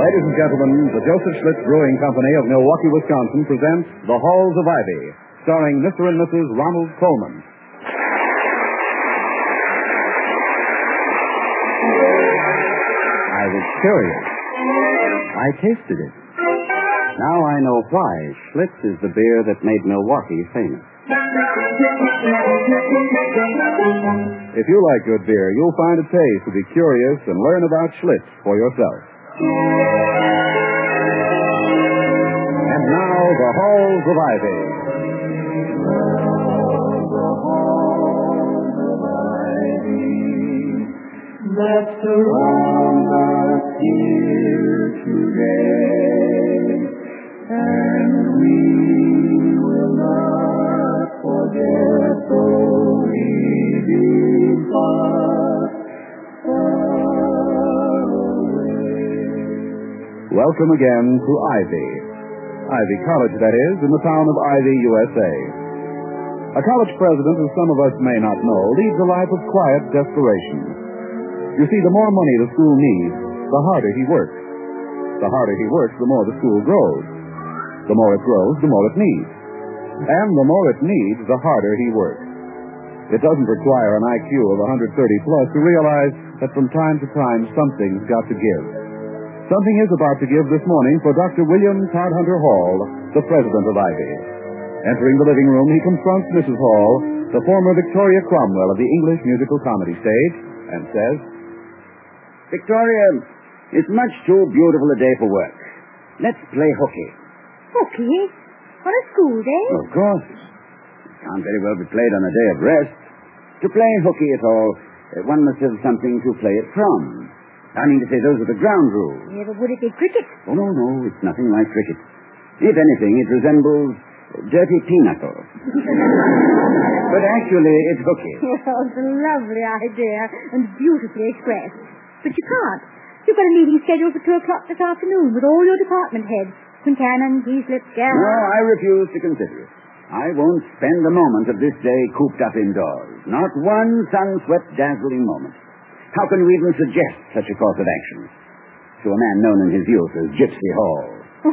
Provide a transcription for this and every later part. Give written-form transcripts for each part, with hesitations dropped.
Ladies and gentlemen, the Joseph Schlitz Brewing Company of Milwaukee, Wisconsin presents The Halls of Ivy, starring Mr. and Mrs. Ronald Colman. I was curious. I tasted it. Now I know why Schlitz is the beer that made Milwaukee famous. If you like good beer, you'll find a taste to be curious and learn about Schlitz for yourself. And now, the Halls of Ivy. That surround us here today, and we will not forget though we depart far away. Welcome again to Ivy. Ivy College, that is, in the town of Ivy, USA. A college president, as some of us may not know, leads a life of quiet desperation. You see, the more money the school needs, the harder he works. The harder he works, the more the school grows. The more it grows, the more it needs. And the more it needs, the harder he works. It doesn't require an IQ of 130 plus to realize that from time to time something's got to give. Something is about to give this morning for Dr. William Todhunter Hall, the president of Ivy. Entering the living room, he confronts Mrs. Hall, the former Victoria Cromwell of the English musical comedy stage, and says, Victoria, it's much too beautiful a day for work. Let's play hooky. Hooky? On a school day? Of course. It can't very well be played on a day of rest. To play hooky at all, one must have something to play it from. I mean to say, those are the ground rules. Yeah, but would it be cricket? Oh, no, it's nothing like cricket. If anything, it resembles dirty pinochle. But actually, it's hooky. Well, it's a lovely idea and beautifully expressed. But you can't. You've got a meeting scheduled for 2 o'clock this afternoon with all your department heads. Quincannon, Heaslip, Garrett. No, I refuse to consider it. I won't spend a moment of this day cooped up indoors. Not one sun-swept, dazzling moment. How can we even suggest such a course of action? To a man known in his youth as Gypsy Hall.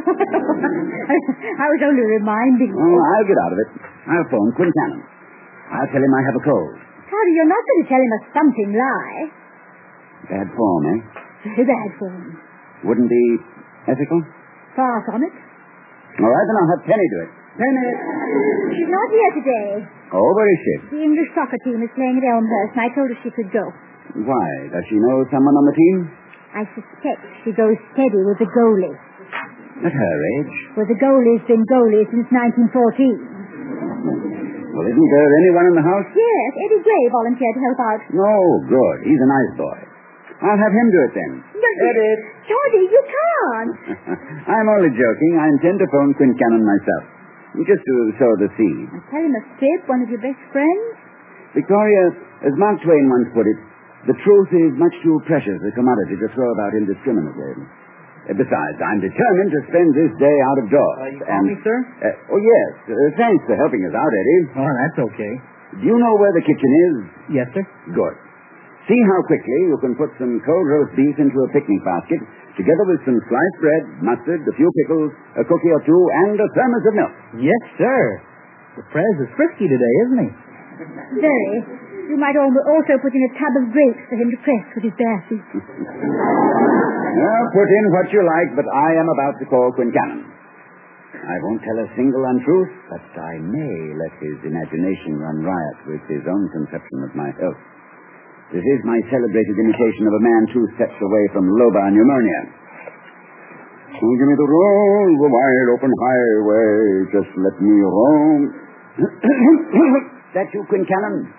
I was only reminding you. Oh, I'll get out of it. I'll phone Quincannon. I'll tell him I have a cold. Harry, you're not going to tell him a stumping lie. Bad form, eh? Very bad form. Wouldn't be ethical? Far from it. All right, then I'll have Penny do it. Penny! She's not here today. Oh, where is she? The English soccer team is playing at Elmhurst, and I told her she could go. Why? Does she know someone on the team? I suspect she goes steady with the goalie. At her age? Well, the goalie's been goalie since 1914. Well, isn't there anyone in the house? Yes, Eddie Gray volunteered to help out. No, good. He's a nice boy. I'll have him do it then. Eddie! Georgie, you can't. I'm only joking. I intend to phone Quincannon myself. Just to sow the seed. Tell him a fib, one of your best friends. Victoria, as Mark Twain once put it, the truth is much too precious a commodity to throw about indiscriminately. Besides, I'm determined to spend this day out of doors. You call me, sir? Oh, yes. Thanks for helping us out, Eddie. Oh, that's okay. Do you know where the kitchen is? Yes, sir. Good. See how quickly you can put some cold roast beef into a picnic basket, together with some sliced bread, mustard, a few pickles, a cookie or two, and a thermos of milk. Yes, sir. The Prez is frisky today, isn't he? Very. You might also put in a tub of grapes for him to press with his bare feet. Well, put in what you like, but I am about to call Quincannon. I won't tell a single untruth, but I may let his imagination run riot with his own conception of my health. This is my celebrated imitation of a man 2 steps away from lobar pneumonia. Oh, give me the road, the wide open highway, just let me roam. That you, Quincannon?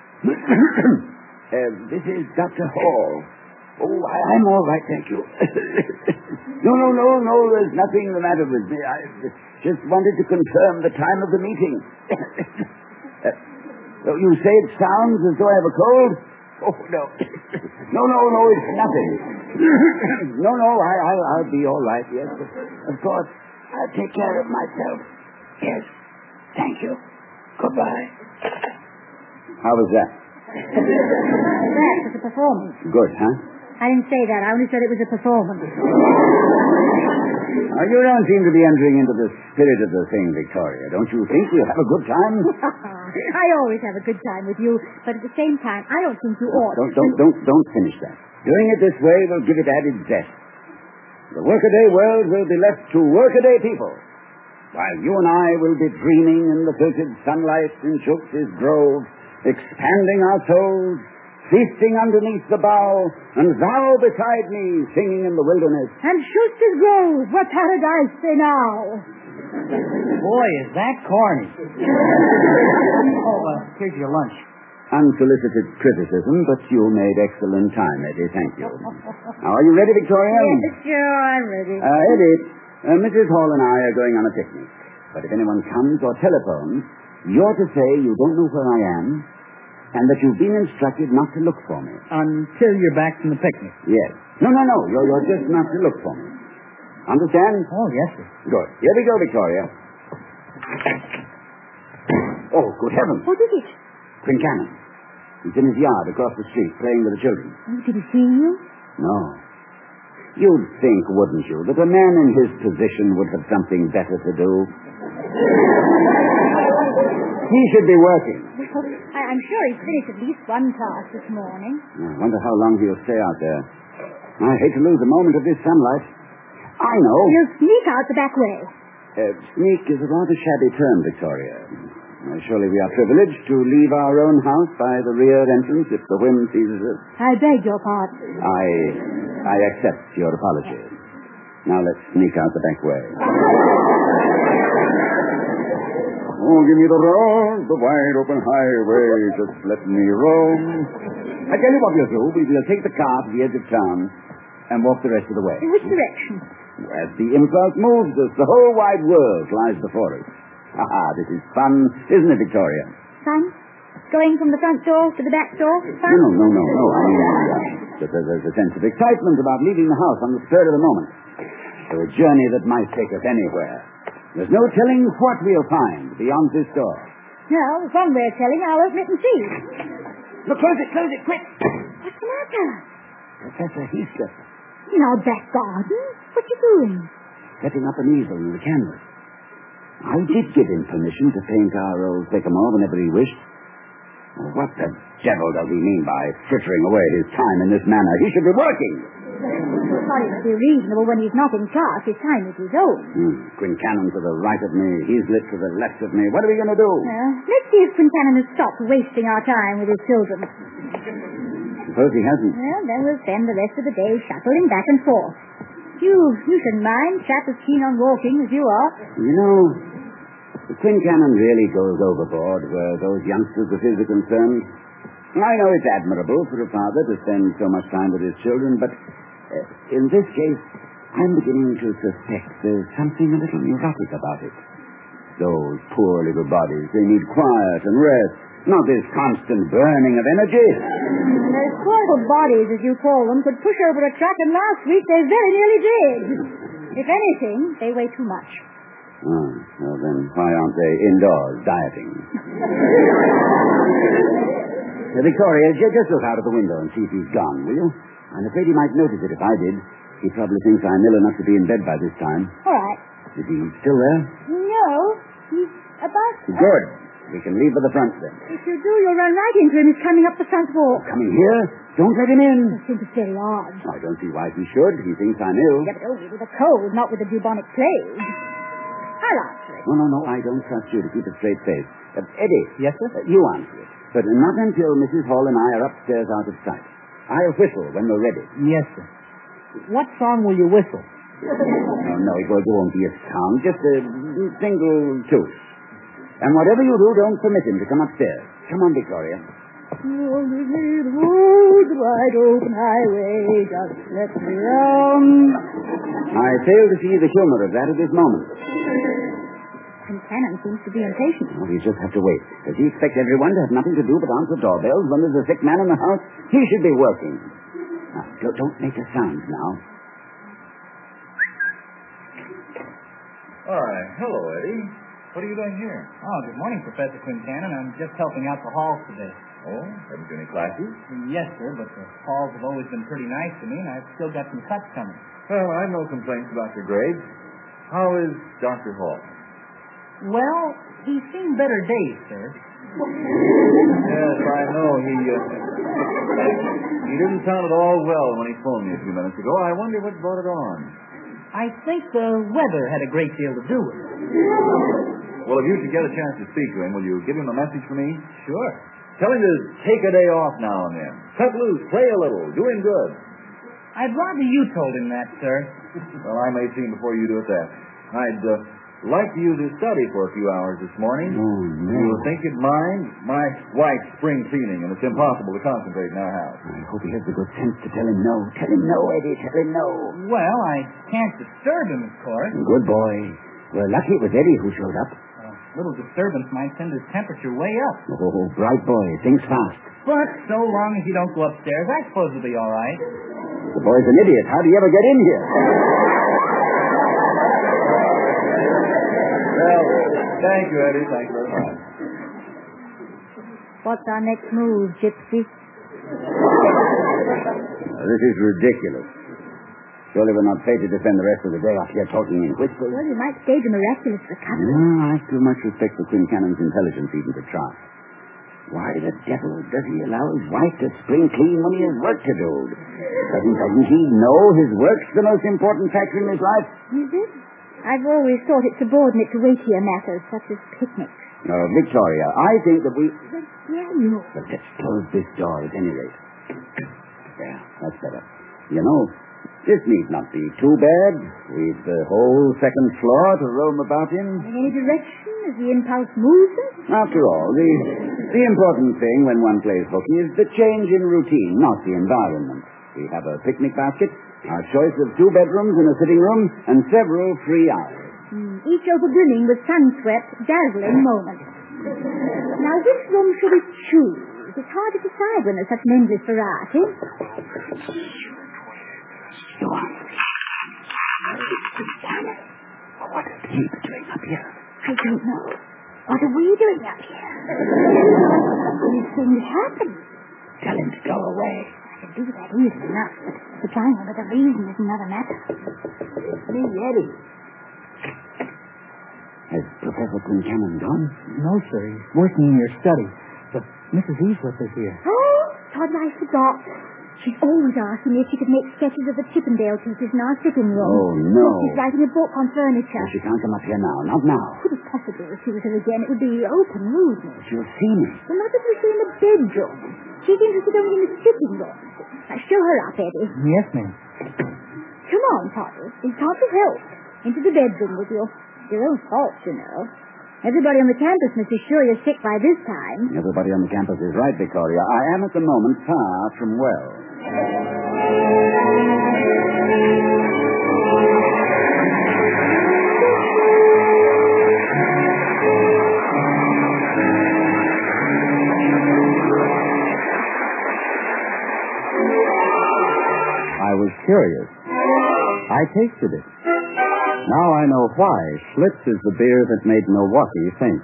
This is Dr. Hall. Oh, I'm all right, thank you. No, there's nothing the matter with me. I just wanted to confirm the time of the meeting. You say it sounds as though I have a cold? Oh, no. No, it's nothing. No, I'll be all right, yes. Of course, I'll take care of myself. Yes, thank you. Goodbye. How was that? That was a performance. Good, huh? I didn't say that. I only said it was a performance. You don't seem to be entering into the spirit of the thing, Victoria. Don't you think we'll have a good time? I always have a good time with you, but at the same time, I don't think you ought. Don't finish that. Doing it this way will give it added zest. The workaday world will be left to workaday people, while you and I will be dreaming in the filtered sunlight in Schultz's Grove, expanding our souls, feasting underneath the bough, and thou beside me singing in the wilderness. And Schultz's Grove, where paradise they now. Boy, is that corny. Here's your lunch. Unsolicited criticism, but you made excellent time, Eddie. Thank you. Now, are you ready, Victoria? Yes, sure, I'm ready. Eddie, Mrs. Hall and I are going on a picnic. But if anyone comes or telephones, you're to say you don't know where I am, and that you've been instructed not to look for me. Until you're back from the picnic. Yes. No. You're just not to look for me. Understand? Oh, yes, sir. Good. Here we go, Victoria. Oh, good heavens. What is it? Quincannon. He's in his yard across the street playing with the children. Oh, did he see you? No. You'd think, wouldn't you, that a man in his position would have something better to do? He should be working. Well, I'm sure he's finished at least one task this morning. I wonder how long he'll stay out there. I hate to lose a moment of this sunlight. I know. He'll sneak out the back way. Sneak is a rather shabby term, Victoria. Surely we are privileged to leave our own house by the rear entrance if the whim seizes us. I beg your pardon. I accept your apology. Now let's sneak out the back way. Oh, give me the road, the wide open highway. Just let me roam. I tell you what we'll do. We'll take the car to the edge of town and walk the rest of the way. In which direction? As the impulse moves us, the whole wide world lies before us. This is fun, isn't it, Victoria? Fun? Going from the front door to the back door? Fun? No. I mean, there's a sense of excitement about leaving the house on the spur of the moment. So a journey that might take us anywhere. There's no telling what we'll find beyond this door. Well, there's one way of telling. I'll open it and see. Look, close it, quick. What's the matter? Professor Heathcliff. In our back garden? What you doing? Setting up an easel and a canvas. I did give him permission to paint our old Sycamore whenever he wished. Well, what the devil does he mean by frittering away his time in this manner? He should be working. Well, it must be reasonable when he's not in class. His time is his own. Quincannon to the right of me, Heathcliff to the left of me. What are we going to do? Let's see if Quincannon has stopped wasting our time with his children. Suppose he hasn't. Well, then we'll spend the rest of the day shuffling back and forth. You shouldn't mind. Chap as keen on walking as you are. You know, Quincannon really goes overboard where those youngsters of his are concerned. I know it's admirable for a father to spend so much time with his children, but in this case, I'm beginning to suspect there's something a little neurotic about it. Those poor little bodies, they need quiet and rest, not this constant burning of energy. Those poor little bodies, as you call them, could push over a truck, and last week they very nearly did. If anything, they weigh too much. Oh, well then, why aren't they indoors dieting? Victoria, just look out of the window and see if he's gone, will you? I'm afraid he might notice it if I did. He probably thinks I'm ill enough to be in bed by this time. All right. Is he still there? No, he's about... Good. We can leave by the front then. If you do, you'll run right into him. He's coming up the front walk. Coming here? Don't let him in. I think it's very odd. I don't see why he should. He thinks I'm ill. Yeah, but only with a cold, not with a bubonic plague. I'll answer it. No, I don't trust you to keep a straight face. Eddie. Yes, sir? You answer it. But not until Mrs. Hall and I are upstairs out of sight. I'll whistle when we're ready. Yes, sir. What song will you whistle? No, it won't be a song. Just a single tune. And whatever you do, don't permit him to come upstairs. Come on, Victoria. Only the road, wide open highway, just let me on. I fail to see the humor of that at this moment. Quincannon seems to be impatient. Well, we just have to wait. Does he expect everyone to have nothing to do but answer doorbells when there's a sick man in the house? He should be working. Now, don't make a sound now. Hello, Eddie. What are you doing here? Oh, good morning, Professor Quincannon. I'm just helping out the halls today. Oh, haven't you any classes? Yes, sir, but the halls have always been pretty nice to me, and I've still got some cuts coming. Well, I've no complaints about your grades. How is Dr. Hall? Well, he's seen better days, sir. Yes, I know. He didn't sound at all well when he phoned me a few minutes ago. I wonder what brought it on. I think the weather had a great deal to do with it. Well, if you should get a chance to speak to him, will you give him a message for me? Sure. Tell him to take a day off now and then. Cut loose, play a little, do him good. I'd rather you told him that, sir. Well, I may see him before you do it that. I'd like to use his study for a few hours this morning. Oh, no. You think you'd mind? My wife's spring cleaning, and it's impossible to concentrate in our house. I hope he has the good sense to tell him no. Tell him no, Eddie. Tell him no. Well, I can't disturb him, of course. Good boy. We're lucky it was Eddie who showed up. A little disturbance might send his temperature way up. Oh, bright boy. Thinks fast. But so long as you don't go upstairs, I suppose it'll be all right. The boy's an idiot. How do you ever get in here? Well, thank you, Eddie. Thank you very much. What's our next move, Gypsy? This is ridiculous. Surely we're not fated to spend the rest of the day up here talking in whispers. Well, you might stage a miraculous recovery. No, I've too much respect for Quincannon's intelligence even to try. Why the devil does he allow his wife to spring clean when he has work to do? Doesn't he know his work's the most important factor in his life? Is it? I've always thought it subordinate to weightier matters, such as picnics. No, Victoria, I think that we... But Daniel... But let's close this door at any rate. Yeah, that's better. You know, this need not be too bad. We've the whole second floor to roam about in. In any direction as the impulse moves us? After all, the important thing when one plays hooky is the change in routine, not the environment. We have a picnic basket, our choice of 2 bedrooms and a sitting room, and several free hours. Each overbrimming with sun-swept, dazzling moments. Now, which room should we choose? It's hard to decide when there's such an endless variety. Go on. What is he doing up here? I don't know. What are we doing up here? These things happen. Tell him to go away. I can do that easily enough, but supplying him with a reason is another matter. Me, Eddie. Has Professor Quincannon gone? No, sir. He's working in your study. But Mrs. Easlip is here. Oh, Todd, I forgot. She's always asking me if she could make sketches of the Chippendale pieces in our sitting room. Oh, no. She's writing a book on furniture. Well, she can't come up here now. Not now. Could it possible if she was here again? It would be open rudeness. She'll see me. Well, not if we see in the bedroom. She's interested only in the sitting room. Now, show her up, Eddie. Yes, ma'am. Come on, Toddle. It's hard to help. Into the bedroom with your own fault, you know. Everybody on the campus must be sure you're sick by this time. Everybody on the campus is right, Victoria. I am at the moment far from well. I was curious. I tasted it. Now I know why Schlitz is the beer that made Milwaukee famous.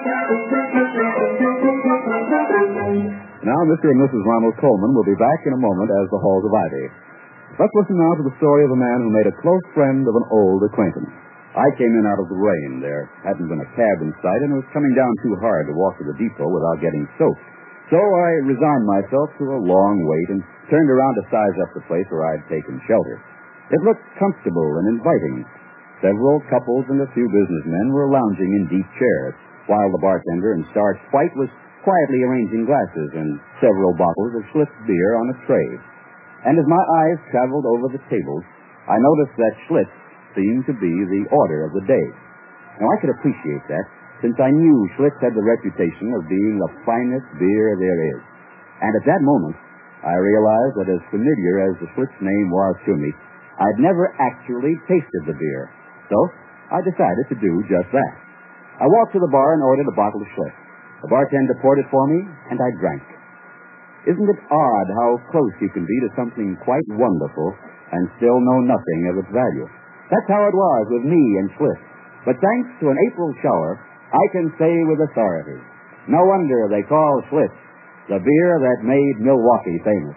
Now, Mr. and Mrs. Ronald Coleman will be back in a moment as the Halls of Ivy. Let's listen now to the story of a man who made a close friend of an old acquaintance. I came in out of the rain. There hadn't been a cab in sight, and it was coming down too hard to walk to the depot without getting soaked. So I resigned myself to a long wait and turned around to size up the place where I'd taken shelter. It looked comfortable and inviting. Several couples and a few businessmen were lounging in deep chairs, while the bartender in starched white was quietly arranging glasses and several bottles of Schlitz beer on a tray. And as my eyes traveled over the tables, I noticed that Schlitz seemed to be the order of the day. Now, I could appreciate that, since I knew Schlitz had the reputation of being the finest beer there is. And at that moment, I realized that as familiar as the Schlitz name was to me, I'd never actually tasted the beer. So I decided to do just that. I walked to the bar and ordered a bottle of Schlitz. The bartender poured it for me, and I drank. Isn't it odd how close you can be to something quite wonderful and still know nothing of its value? That's how it was with me and Schlitz. But thanks to an April shower, I can say with authority, no wonder they call Schlitz the beer that made Milwaukee famous.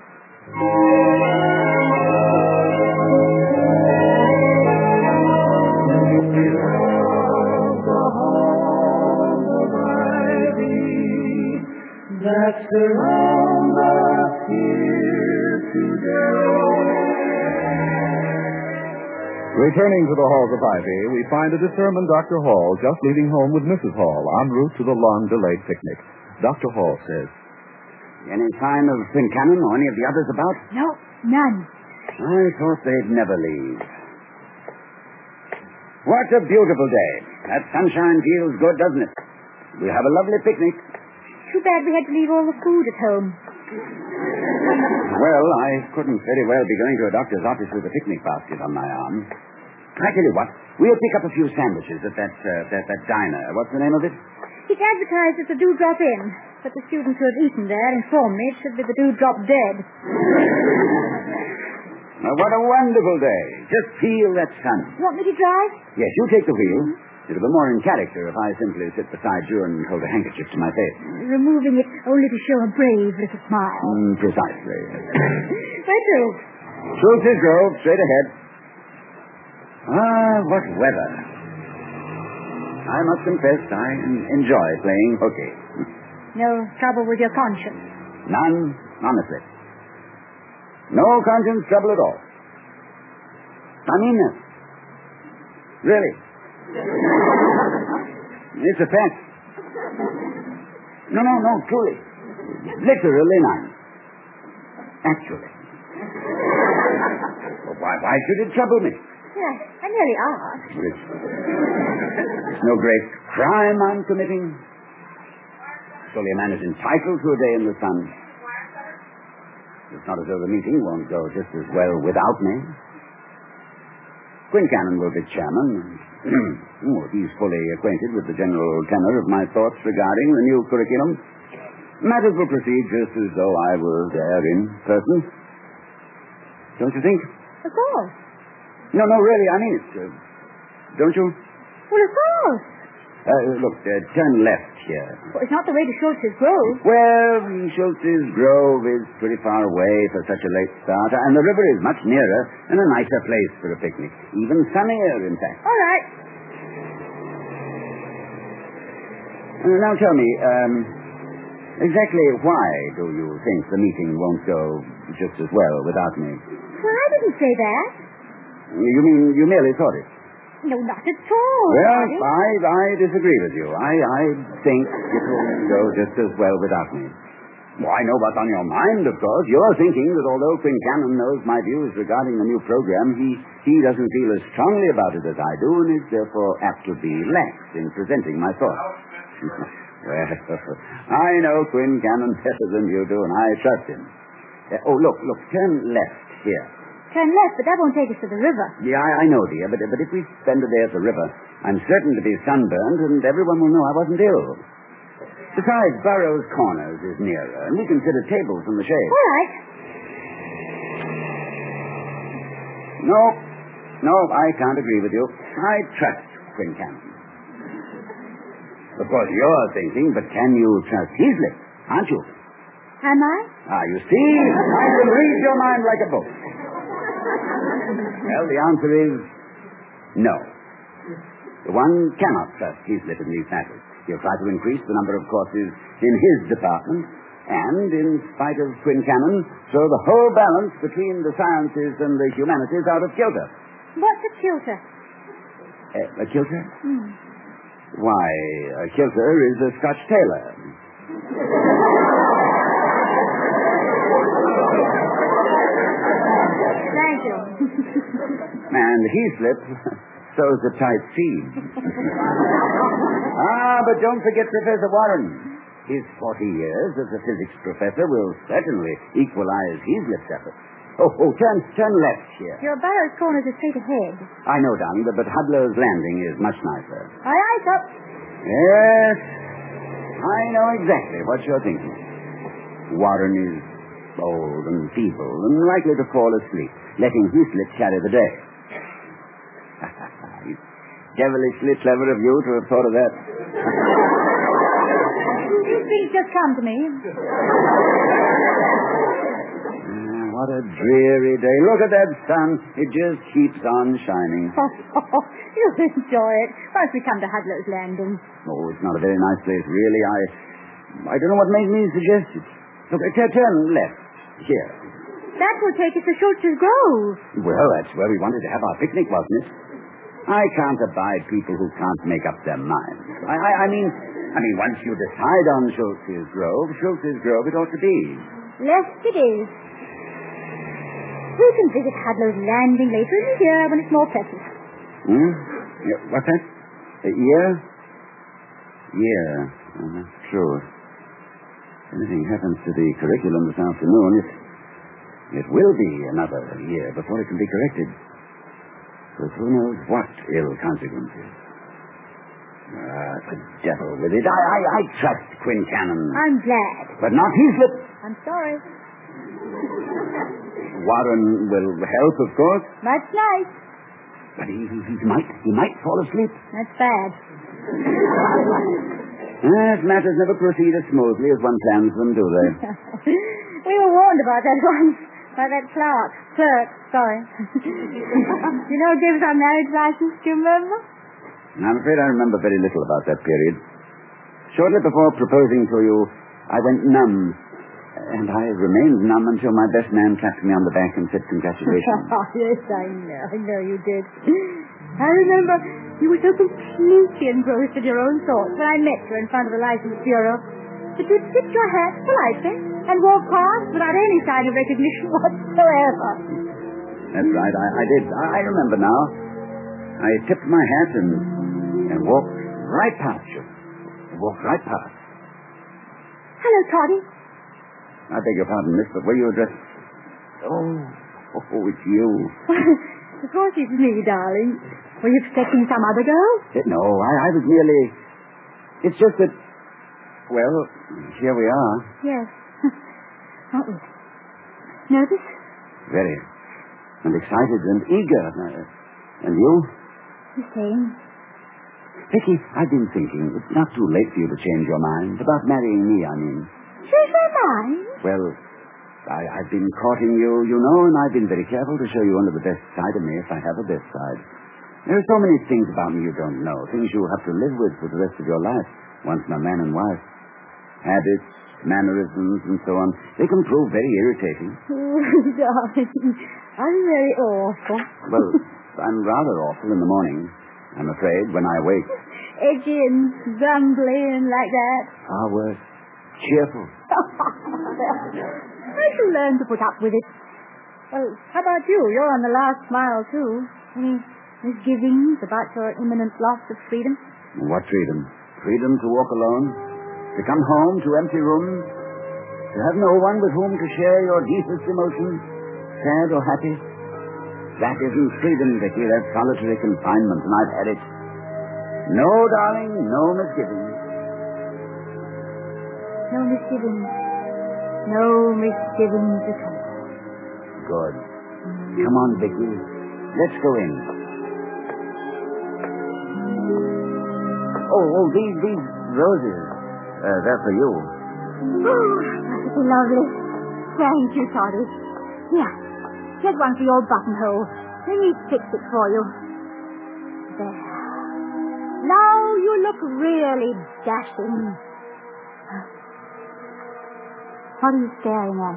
That surround us here today. Returning to the halls of Ivy, we find a determined Dr. Hall just leaving home with Mrs. Hall en route to the long-delayed picnic. Dr. Hall says, Any sign of Quincannon or any of the others about? No, none. I thought they'd never leave. What a beautiful day. That sunshine feels good, doesn't it? We'll have a lovely picnic. Too bad we had to leave all the food at home. Well, I couldn't very well be going to a doctor's office with a picnic basket on my arm. I tell you what, we'll pick up a few sandwiches at that diner. What's the name of it? It's advertised as the Dewdrop Inn, but the students who have eaten there inform me it should be the Dewdrop Dead. Now, what a wonderful day. Just feel that sun. Want me to drive? Yes, you take the wheel. It'll be more in character if I simply sit beside you and hold a handkerchief to my face. Removing it only to show a brave little smile. Precisely. Where to? Schultz's Grove, straight ahead. Ah, what weather. I must confess I enjoy playing hooky. No trouble with your conscience? None, honestly. No conscience trouble at all. I mean that. Really. It's a fact. No, truly. Literally none. Actually. Well, why should it trouble me? Yes, I nearly asked. It's no great crime I'm committing. Surely a man is entitled to a day in the sun. It's not as though the meeting won't go just as well without me. Quincannon will be chairman. He's fully acquainted with the general tenor of my thoughts regarding the new curriculum. Matters will proceed just as though I were there in person. Don't you think? Of course. No, really, I mean it. Don't you? Well, of course. Look, turn left here. Well, it's not the way to Schultz's Grove. Well, Schultz's Grove is pretty far away for such a late start, and the river is much nearer and a nicer place for a picnic. Even sunnier, in fact. All right. Now tell me, exactly why do you think the meeting won't go just as well without me? Well, I didn't say that. You mean you merely thought it? No, not at all. Well, Daddy. I disagree with you. I think it will go just as well without me. Well, I know what's on your mind, of course. You're thinking that although Quincannon knows my views regarding the new program, he doesn't feel as strongly about it as I do, and is therefore apt to be lax in presenting my thoughts. Well, I know Quincannon better than you do, and I trust him. Look, turn left here. Turn left, but that won't take us to the river. Yeah, I know, dear, but if we spend a day at the river, I'm certain to be sunburned, and everyone will know I wasn't ill. Besides, Burroughs Corners is nearer, and we can sit at tables in the shade. All right. No, I can't agree with you. I trust Quincannon. Of course, you're thinking, but can you trust Heaslip, aren't you? Am I? You see, I can read your mind like a book. Well, the answer is no. The one cannot trust Heaslip in these matters. He'll try to increase the number of courses in his department, and, in spite of Quincannon, throw the whole balance between the sciences and the humanities out of kilter. What's a kilter? A kilter? Why, a kilter is a Scotch tailor. Thank you. And Heaslip sows a tight seed. But don't forget Professor Warren. His 40 years as a physics professor will certainly equalize Heaslip's efforts. Turn left here. Your Burroughs Corners is straight ahead. I know, darling, but Hudler's Landing is much nicer. Aye, sir. Yes, I know exactly what you're thinking. Warren is old and feeble and likely to fall asleep, letting Heaslip carry the day. Devilishly clever of you to have thought of that. things just come to me. What a dreary day. Look at that sun. It just keeps on shining. You'll enjoy it once we come to Hudler's Landing. Oh, it's not a very nice place, really. I don't know what made me suggest it. Look, turn left. Here. That will take us to Schultz's Grove. Well, that's where we wanted to have our picnic, wasn't it? I can't abide people who can't make up their minds. I mean, once you decide on Schultz's Grove it ought to be. Left it is. We can visit Hudler's Landing later in the year when it's more pleasant. Yeah, what's that? Year? Yeah, that's true. If anything happens to the curriculum this afternoon, it will be another year before it can be corrected. With who knows what ill consequences. The devil with it. I trust Quincannon. I'm glad. But not Heaslip. I'm sorry. Warren will help, of course. That's nice. But he might fall asleep. That's bad. Matters never proceed as smoothly as one plans them, do they? We were warned about that once. By that clerk. Sorry. You know, gave us our marriage license, do you remember? I'm afraid I remember very little about that period. Shortly before proposing to you, I went numb. And I remained numb until my best man clapped me on the back and said congratulations. Yes, I know you did. I remember you were so completely engrossed in your own thoughts when I met you in front of the license bureau that you'd tip your hat politely and walk past without any sign of recognition whatsoever. That's right, I did. I remember now. I tipped my hat and walked right past you. Walked right past. Hello, Toddy. I beg your pardon, miss, but were you addressed... Oh, it's you. Of course it's me, darling. Were you expecting some other girl? No, I was merely... It's just that... Well, here we are. Yes. Aren't we? Nervous? Very. And excited and eager. And you? The same. Vicky, I've been thinking. It's not too late for you to change your mind. About marrying me, I mean. Change my mind? Well, I've been courting you, you know, and I've been very careful to show you only the best side of me if I have a best side. There are so many things about me you don't know, things you have to live with for the rest of your life, once my man and wife. Habits, mannerisms, and so on. They can prove very irritating. Oh, darling, I'm very awful. Well, I'm rather awful in the morning, I'm afraid, when I wake. Edgy and grumbly and like that. Far worse. Cheerful. I shall learn to put up with it. Well, how about you? You're on the last mile, too. Any misgivings about your imminent loss of freedom? What freedom? Freedom to walk alone? To come home to empty rooms? To have no one with whom to share your deepest emotions, sad or happy? That isn't freedom, Vicky. That's solitary confinement, and I've had it. No, darling, no misgivings. No misgivings. No misgivings at all. Good. Come on, Vicky. Let's go in. Oh, these roses. They're for you. Oh, that would be lovely. Thank you, Toddy. Here, get one for your buttonhole. Let me fix it for you. There. Now you look really dashing. What are you staring at?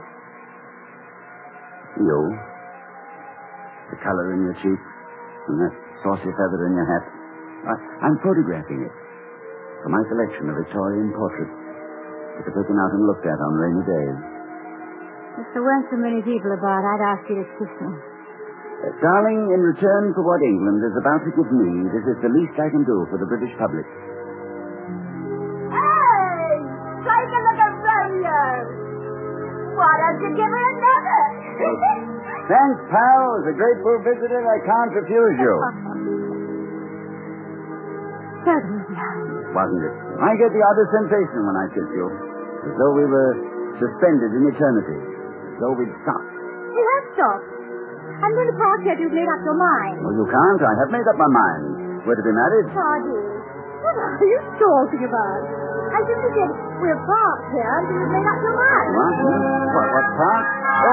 You. The color in your cheek and that saucy feather in your hat. I'm photographing it for my collection of Victorian portraits that are taken out and looked at on rainy days. If there weren't so many people about, I'd ask you to kiss me. Darling, in return for what England is about to give me, this is the least I can do for the British public. Hey! Take a look at Romeo! Why don't you give her another? Thanks, pal. As a grateful visitor, I can't refuse you. Certainly, darling. Wasn't it? I get the oddest sensation when I kiss you. As though we were suspended in eternity. As though we'd stopped. You have stopped. I'm going to park here till you've made up your mind. Well, you can't. I have made up my mind. We're to be married. Toddy, what are you talking about? I simply said, we're parked here until you've made up your mind. What park?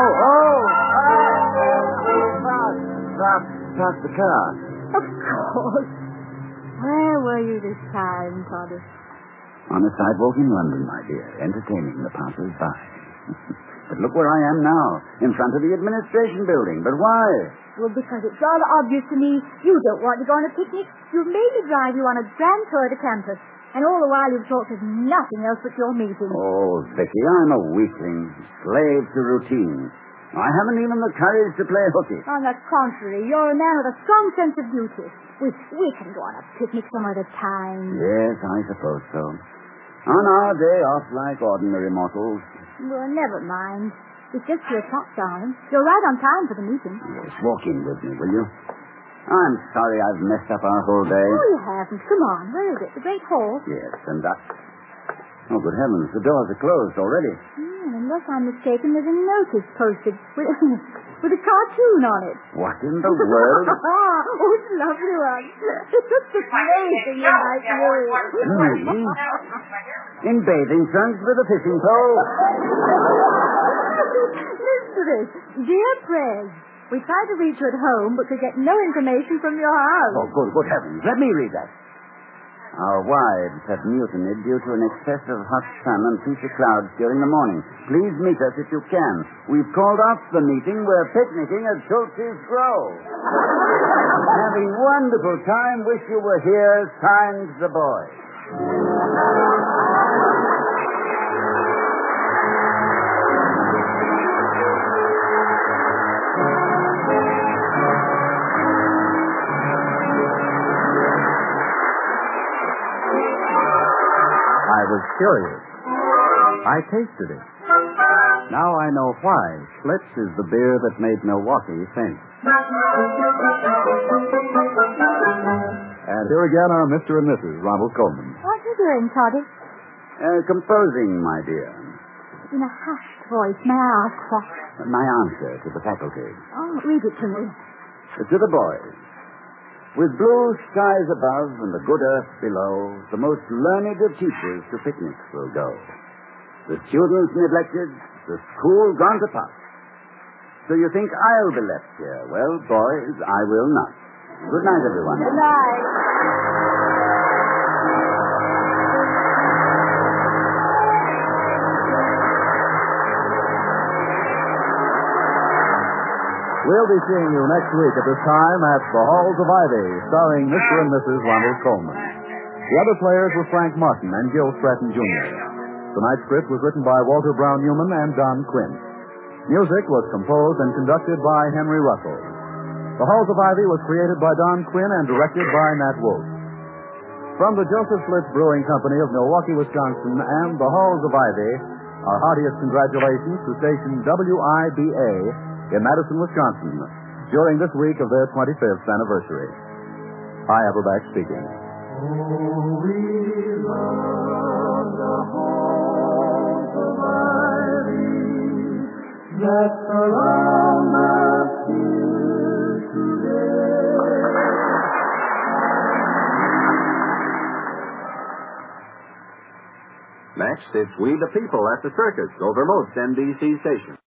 Park the car. Of course. Where were you this time, Toddy? On a sidewalk in London, my dear, entertaining the passers-by. But look where I am now, in front of the administration building. But why? Well, because it's rather obvious to me you don't want to go on a picnic. You've made me drive you on a grand tour of the campus. And all the while you've talked of nothing else but your meeting. Oh, Vicky, I'm a weakling, slave to routine. I haven't even the courage to play hooky. On the contrary, you're a man with a strong sense of duty. We can go on a picnic some other time. Yes, I suppose so. On our day off like ordinary mortals. Well, never mind. It's just 2 o'clock, darling. You're right on time for the meeting. Yes, walk in with me, will you? I'm sorry I've messed up our whole day. Oh, you haven't. Come on. Where is it? The Great Hall? Yes, and that... Oh, good heavens, the doors are closed already. Unless I'm mistaken, there's a notice posted with a cartoon on it. What in the world? Oh, it's a lovely one. It's just a amazing in my view. In bathing trunks with a fishing pole. Listen to this. Dear Prez, we tried to reach you at home, but could get no information from your house. Oh, good heavens. Let me read that. Our wives have mutinied due to an excess of hot sun and future clouds during the morning. Please meet us if you can. We've called off the meeting. We're picnicking at Schultz's Grove. Having wonderful time. Wish you were here. Signed, the boy. I was curious. I tasted it. Now I know why Schlitz is the beer that made Milwaukee famous. And here again are Mr. and Mrs. Ronald Coleman. What are you doing, Toddy? Composing, my dear. In a hushed voice, may I ask what? My answer to the faculty. Oh, read it to me. To the boys. With blue skies above and the good earth below, the most learned of teachers to picnics will go. The students neglected, the school gone to pot. So you think I'll be left here? Well, boys, I will not. Good night, everyone. Good night. We'll be seeing you next week at this time at The Halls of Ivy, starring Mr. and Mrs. Ronald Coleman. The other players were Frank Martin and Gil Stratton, Jr. Tonight's script was written by Walter Brown Newman and Don Quinn. Music was composed and conducted by Henry Russell. The Halls of Ivy was created by Don Quinn and directed by Nat Wolf. From the Joseph Schlitz Brewing Company of Milwaukee, Wisconsin, and The Halls of Ivy, our heartiest congratulations to station WIBA in Madison, Wisconsin, during this week of their 25th anniversary. Hi, Aberback speaking. Oh, we love the halls of ivy that surround us here today. Next, it's We the People at the Circus over most NBC stations.